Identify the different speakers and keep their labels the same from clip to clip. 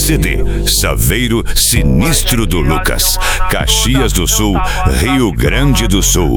Speaker 1: CD, Saveiro Sinistro do Lucas, Caxias do Sul, Rio Grande do Sul.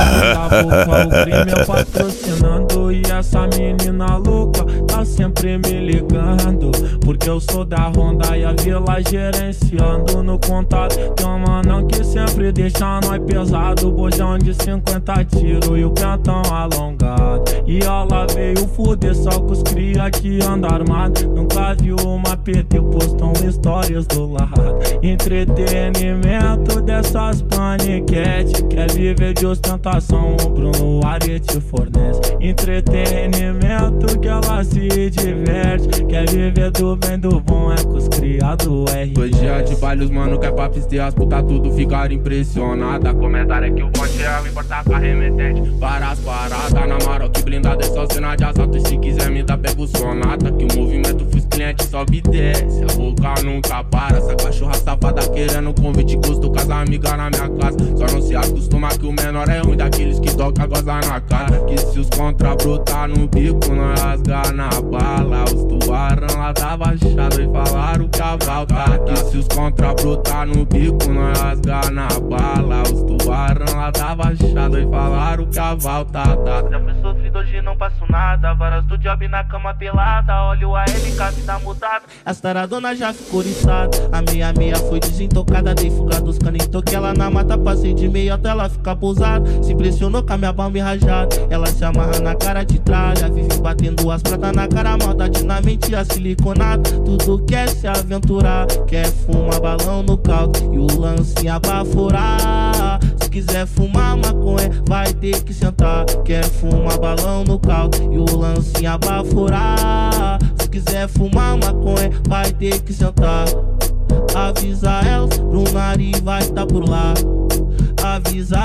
Speaker 2: Patrocinando, e essa menina louca tá sempre me ligando, porque eu sou da Honda e a Vila gerenciando. No contato tem um manão que sempre deixa nós pesado, bojão de 50 tiros e o pentão alongado. E ela veio fuder só com os cria que anda armado. Nunca viu uma PT, postam histórias do lado. Entretenimento dessas paniquete, quer viver de ostentação, o Bruno Ari te fornece. Entretenimento que ela se diverte, quer viver do bem do bom, é com os criados R.
Speaker 3: Dois dias de baile, os mano quer pra pistear, as putas tudo ficar impressionada. Comentário é que o ponte é o importar com a remetente. Várias paradas na Maroc blindada, é só cena de assalto. E se quiser me dá, pega o sonata, que o movimento faz cliente sobe e desce. A boca nunca para, essa cachorra safada querendo convite, gosto com as amigas na minha casa. Só não se acostuma que o menor é ruim, daqueles que toca goza na cara. Que se os contra brotar no bico, nós rasgar na bala. Os tubarão lá da baixada e falaram que a volta. Que se os contra brotar no bico, nós rasgar na bala. Os tubarão lá da baixada e falaram que a volta tá.
Speaker 4: Já fui sofrido, hoje não passo nada. Varas do job na cama pelada. Olha o ALK, vida mudada.
Speaker 5: As taradona já ficou oriçada. A meia foi desentocada. Dei fuga dos canos, toquei ela na mata. Passei de meio até ela ficar pousada. Se impressionou com a minha balma rajada. Ela se amarra na cara de tralha. Vive batendo as pratas na cara. Maldade na mente, a siliconada. Tudo quer se aventurar. Quer fumar balão no caldo e o lance abaforar. Se quiser fumar maconha, vai ter que sentar. Quer fumar balão no caldo e o lance abaforar. Se quiser fumar maconha, vai ter que sentar. Avisa ela, Brunari vai estar por lá. Avisa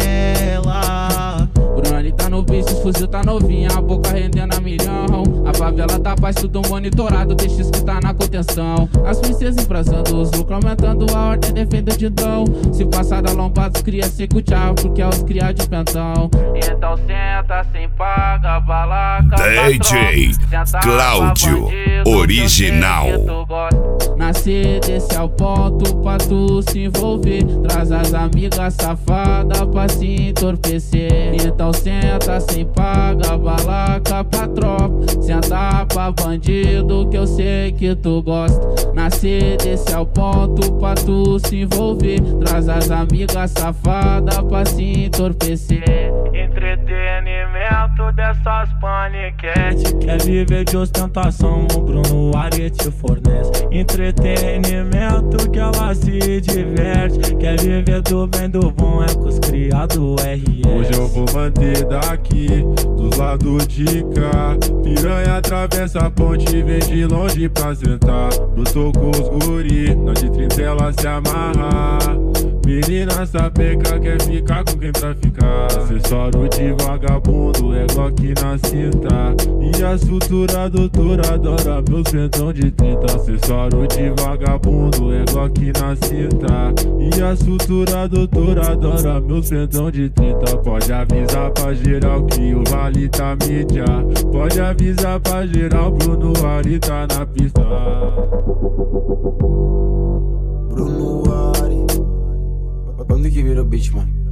Speaker 5: ela.
Speaker 3: Brunari tá no bicho, os fuzil tá novinha, a boca rendendo a milhão. A favela tá paz, tudo monitorado, deixa isso que tá na contenção. As princesas embrasando, os lucros aumentando, a ordem defende o didão. Se passar da lombada, os cria se cutear, porque é os cria de pentão.
Speaker 4: Então senta sem paga, balaca.
Speaker 1: DJ Cláudio Original.
Speaker 3: Nascer, desce ao ponto pra tu se envolver. Traz as amigas safadas pra se entorpecer. Então senta sem paga, balaca pra tropa. Senta pra bandido que eu sei que tu gosta. Nascer, desce ao ponto pra tu se envolver. Traz as amigas safadas pra se entorpecer.
Speaker 2: Entretenimento dessas paniquete, quer viver de ostentação, o Bruno Ari te fornece. Entretenimento que ela se diverte, quer viver do bem do bom, é com os criados RS.
Speaker 6: Hoje eu vou manter daqui, dos lados de cá. Piranha atravessa a ponte e vem de longe pra sentar. Lutou com os guri, na de 30 ela se amarra. Menina sapeca quer ficar com quem traficar. Acessório de vagabundo é Glock na cinta. E a sutura doutora adora meus pentão de 30. Acessório de vagabundo é Glock na cinta. E a sutura doutora adora meus pentão de 30. Pode avisar pra geral que o vale tá mídia. Pode avisar pra geral, Bruno Ari tá na pista.
Speaker 7: Bruno Ari, quando que vira o beat, mano?